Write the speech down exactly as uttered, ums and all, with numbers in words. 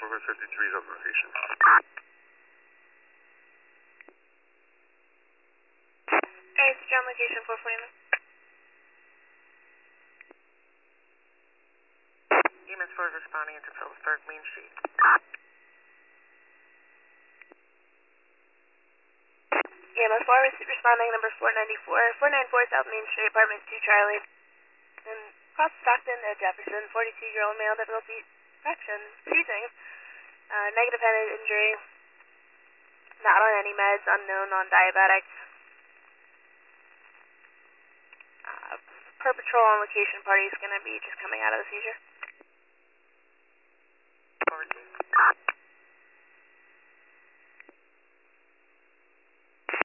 four fifty-three is on location. Hey, it's John, location four forty-nine. E M S four is responding into Phillipsburg, Main Street. E M S four is responding number four ninety-four, four ninety-four South Main Street, apartment two Charlie. And cross Stockton at Jefferson, forty-two-year-old male, difficulty fraction, seizing. Uh, negative head injury. Not on any meds, unknown, non-diabetic. Uh, per patrol on location, party is going to be just coming out of the seizure. Forward to